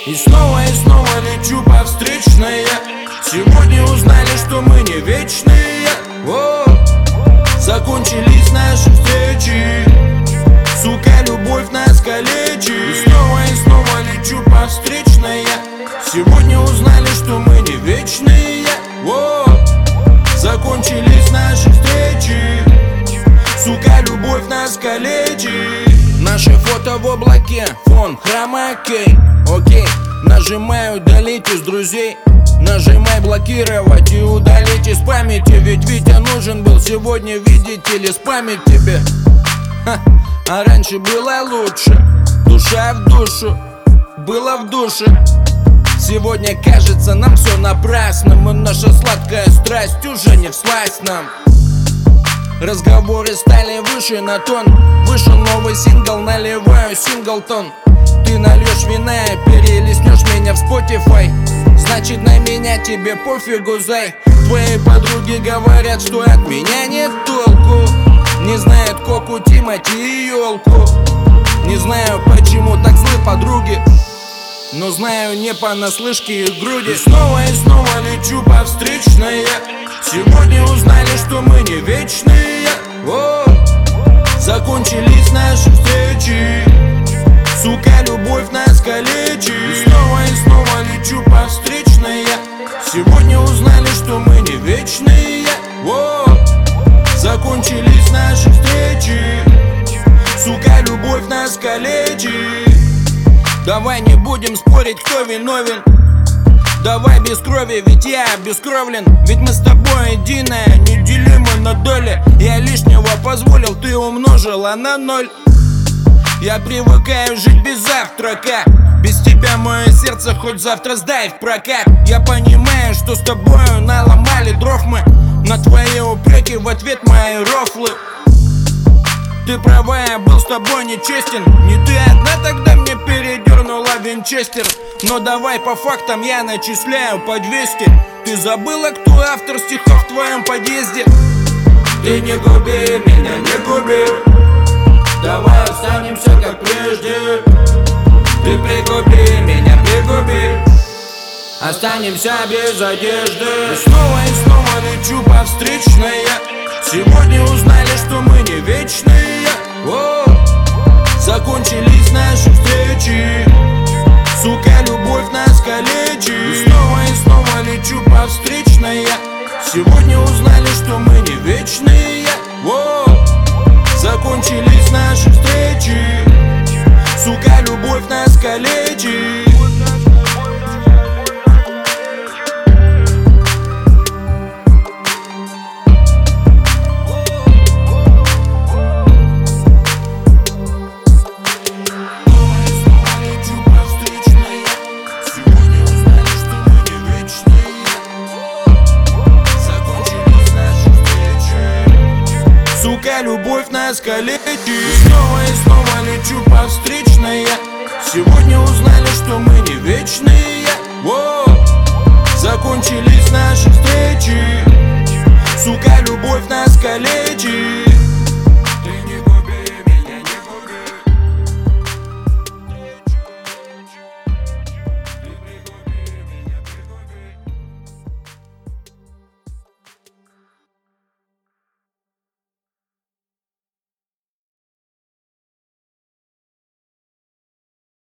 И снова лечу по встречной. Сегодня узнали, что мы не вечные. Закончились наши встречи. Сука, любовь нас калечит. И снова лечу по встречной. Сегодня узнали, что мы не вечные. Закончились наши встречи. Сука, любовь нас калечит. Наши фото в облаке, фон хромакей. Окей, нажимаю удалить из друзей. Нажимай блокировать и удалить из памяти. Ведь Витя нужен был сегодня, видите ли, спамить тебе. А раньше было лучше. Душа в душу, было в душе. Сегодня кажется нам все напрасным. И наша сладкая страсть уже не всласть нам. Разговоры стали выше на тон. Вышел новый сингл, наливаю синглтон. Ты нальешь вина и перелистнешь меня в Spotify. Значит, на меня тебе пофигу, зай. Твои подруги говорят, что от меня нет толку. Не знают Коку, Тимати и Ёлку. Не знаю, почему так злы подруги, но знаю не понаслышке их груди. И снова лечу по встречной. Сегодня узнали, что мы не вечные. Закончились наши встречи. Сука, любовь нас калечит. И снова лечу по встречной. Сегодня узнали, что мы не вечные. Закончились наши встречи. Сука, любовь нас калечит. Давай не будем спорить, кто виновен. Давай без крови, ведь я обескровлен. Ведь мы с тобой единая, неделимы на доли. Я лишнего позволил, ты умножила на 0. Я привыкаю жить без завтрака. Без тебя мое сердце хоть завтра сдай в прокат. Я понимаю, что с тобою наломали дров мы. На твои упреки в ответ мои рофлы. Ты права, я был с тобой нечестен. Не ты одна тогда мне передернула винчестер. Но давай по фактам я начисляю по 200. Ты забыла, кто автор стихов в твоем подъезде? Ты не губи меня, не губи. Давай останемся как прежде. Ты пригуби меня, пригуби. Останемся без одежды. И снова лечу по встречной. Сегодня узнали, что мы не вечные. Закончились наши встречи. Сука, любовь нас калечит. И снова лечу по встречной. Сегодня узнали, что мы не вечные. Закончились наши встречи. Сука, любовь нас калечит. Сука, любовь нас калечит. И снова лечу по встречной. Сегодня узнали, что мы не вечные. Закончились наши встречи. Сука, любовь нас калечит.